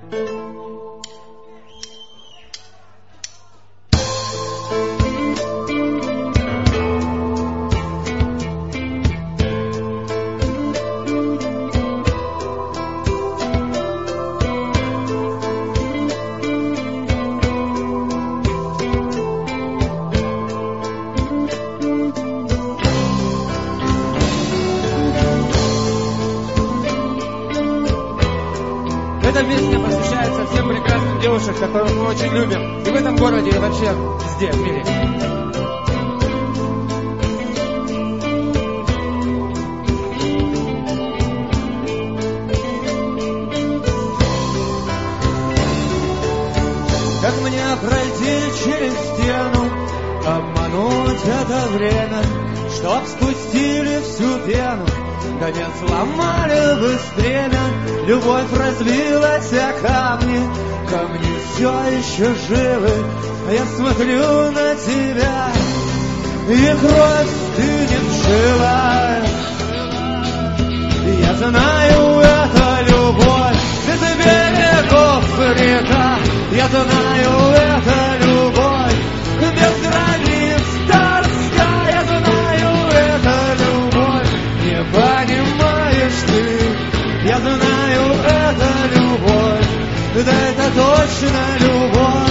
Эта песня посвящается всем прекрасным девушек, которых мы очень любим. И в этом городе, и вообще везде, в мире. Как мне пройти через стену, обмануть это время, чтоб спустили всю пену, да не сломали бы стремя. Любовь разбилась о камни, камни все еще живы. Я смотрю на тебя, и кровь стынет жила. Я знаю, это любовь, это берегов река. Я знаю, это любовь, без границ тоска. Я знаю, это любовь, не понимаешь ты. Я знаю, это любовь, да это точно любовь.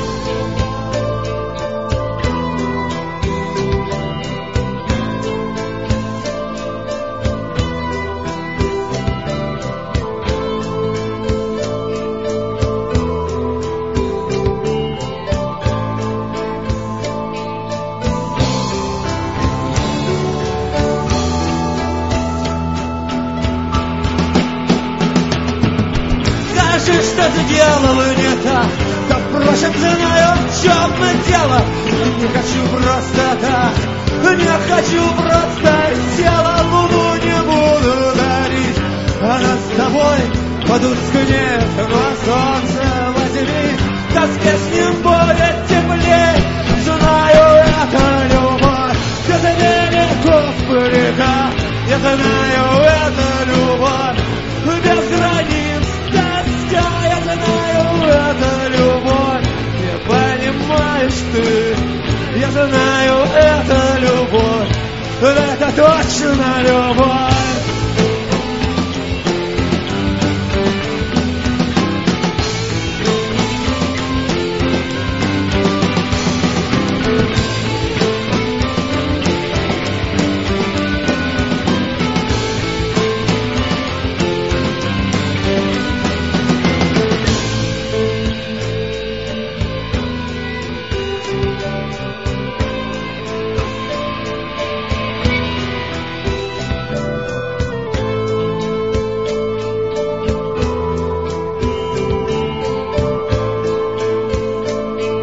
Что ты делала не так, как впрочем знаю, в чем дело. Не хочу просто так, не хочу просто тело. Луну не буду дарить, она с тобой потускнет, но солнце возьми, тоске с ним будет теплее. Знаю, это любовь, это берегов река. Я знаю, это любовь, без границ тоска. Я знаю, это любовь, не понимаешь ты. Я знаю, это любовь, это точно любовь.